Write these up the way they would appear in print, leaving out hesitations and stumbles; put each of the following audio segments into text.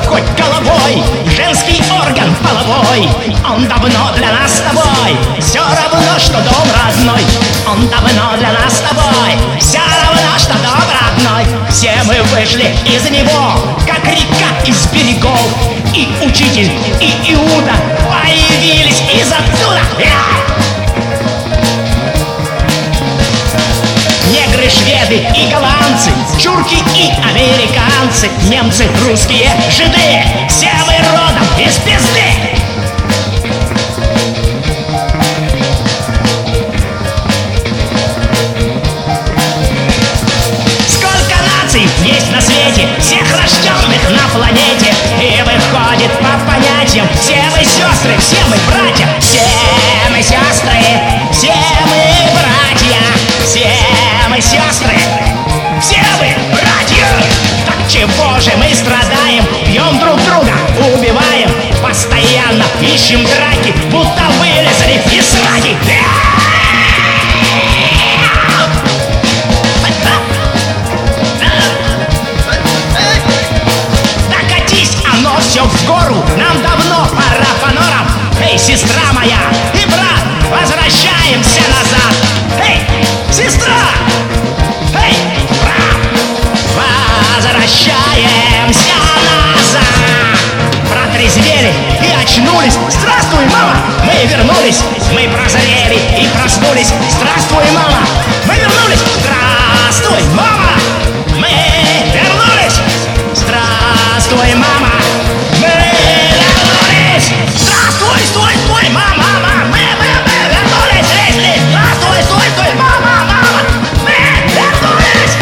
хоть головой, женский орган половой. Он давно для нас с тобой, все равно, что дом родной. Он давно для нас с тобой, все равно, что дом родной. Все мы вышли из него, как река из берегов. И учитель, и Иуда появились из оттуда. Негры, шведы и голландцы, чурки и американцы, немцы, русские, жиды, все вы родом из пизды. Сколько наций есть на свете, всех рожденных на планете. И выходит по понятиям, все мы сестры, все мы братья. Все мы сестры, все мы братья. Все мы сестры, все мы братья. Так чего же мы страдаем, бьем друг друга, убиваем, постоянно ищем драки, будто вылезли из сраки. Докатись, оно все в гору, нам давно пора по норам. Эй, сестра моя и брат, возвращаемся назад. Эй, сестра! Эй, брат! Возвращаемся назад! Протрезвели и очнулись. Здравствуй, мама! Мы вернулись. Мы прозрели и проснулись. Здравствуй, мама! Мы вернулись. Здравствуй, мама! Мы вернулись. Здравствуй, мама! Мы вернулись. Здравствуй, стой, стой, мама! Мы вернулись. Здравствуй, стой, стой, мама! Мы вернулись.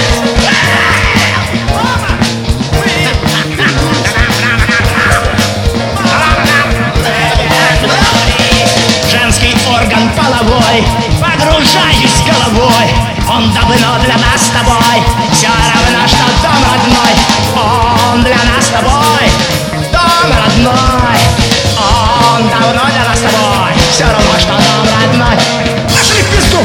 Женский орган половой, погружаюсь головой. Он давно для нас с тобой, все равно, что дом родной. Он для нас с тобой, дом родной. Он давно для нас с тобой, все равно, что дом родной. Пошли в пизду!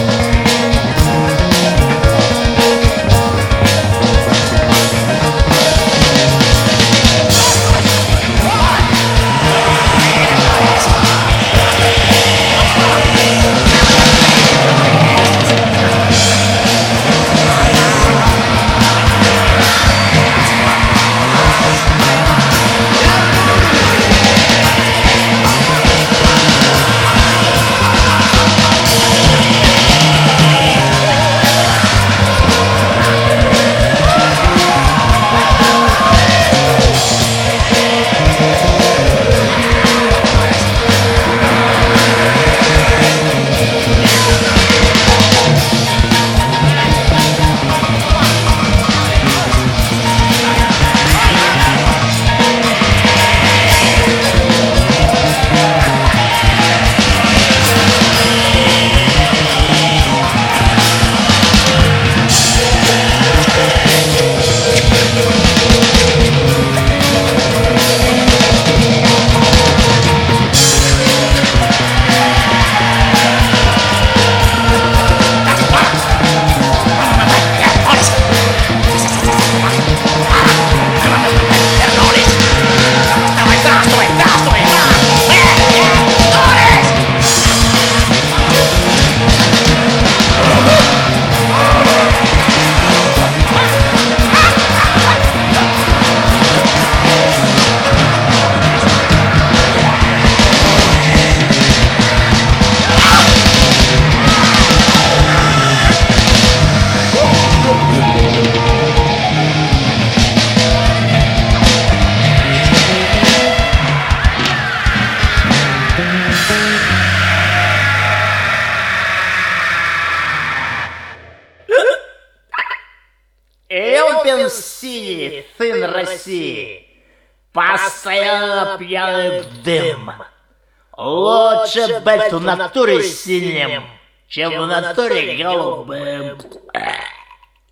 Синий, сын России, постоянно пьяный в дым. Лучше быть в натуре синим, чем в натуре голубым.